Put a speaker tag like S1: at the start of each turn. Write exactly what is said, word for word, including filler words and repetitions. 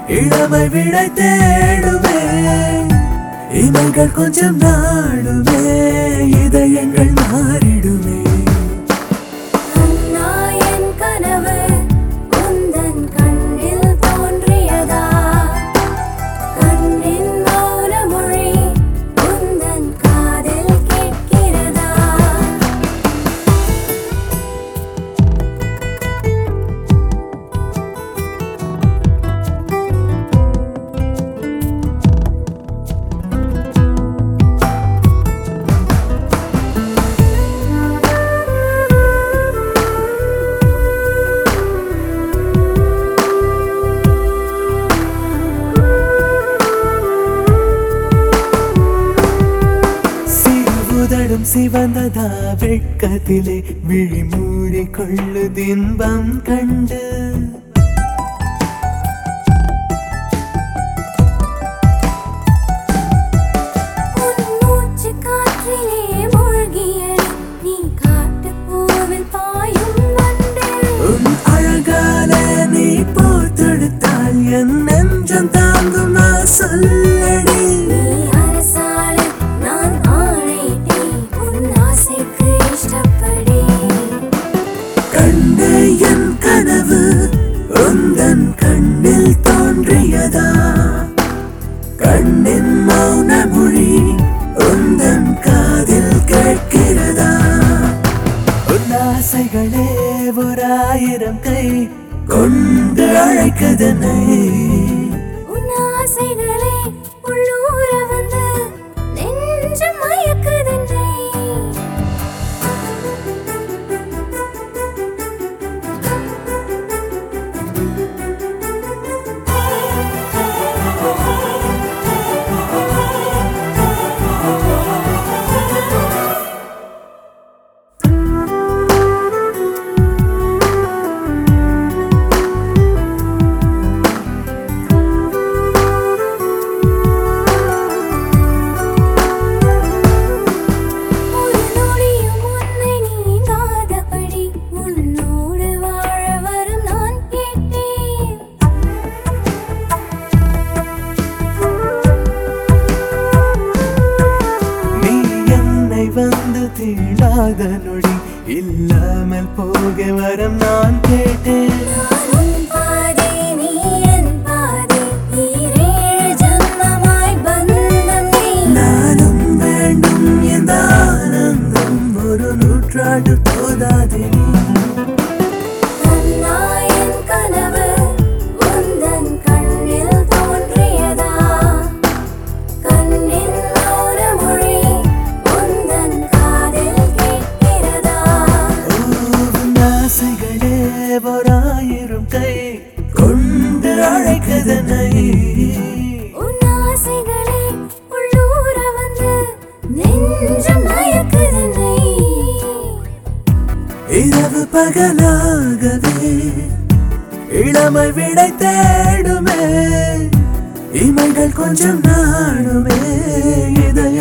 S1: இளமை விடை தேடுமே இமைகள் கொஞ்சம் நாடுமே இதயங்கள் மாறிடுமே சிவந்ததா வெட்கத்திலே விழி மூடி கொள்ளு தின்பம் கண்டு உன் அழகாலே நீ போத்தெடுத்தால் என் நெஞ்சம் தாங்கும் நான் சொல்லடி என் கனவு உந்தன் கண்ணில் தோன்றியதா கண்ணின் மௌன மொழி உந்தன் காதில் கேட்கிறதா உன் ஆசைகளே ஒரு ஆயிரம் கை கொண்டு அழைக்கதனை
S2: உன் ஆசைகளே உள்ளூர வந்து நெஞ்சம் மயக்குதனை
S1: வந்து தீண்டாத நொடி இல்லாமல் போக வரம் நான் கேட்டேன் நானும் வேண்டும் எந்த ஆனந்தம் ஒரு நூற்றாண்டு போதாதே ஓராயிரம் கை கொண்டு அழைக்கதனை
S2: உன் ஆசைகளே உள்ளூர வந்து நெஞ்சம் மயக்குதனை
S1: இரவு பகலாகவே இளமை விடை தேடுமே இமைகள் கொஞ்சம் நாடுமே இதை